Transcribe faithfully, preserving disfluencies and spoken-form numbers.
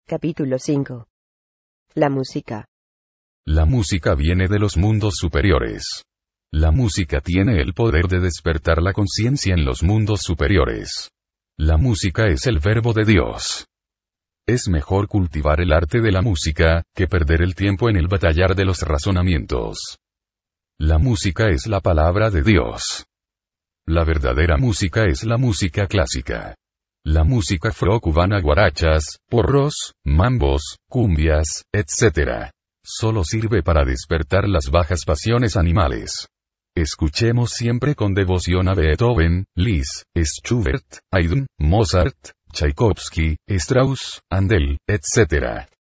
Capítulo cinco. La música. La música viene de los mundos superiores. La música tiene el poder de despertar la conciencia en los mundos superiores. La música es el verbo de Dios. Es mejor cultivar el arte de la música, que perder el tiempo en el batallar de los razonamientos. La música es la palabra de Dios. La verdadera música es la música clásica. La música afro-cubana, guarachas, porros, mambos, cumbias, etcétera, solo sirve para despertar las bajas pasiones animales. Escuchemos siempre con devoción a Beethoven, Liszt, Schubert, Haydn, Mozart, Tchaikovsky, Strauss, Handel, etcétera.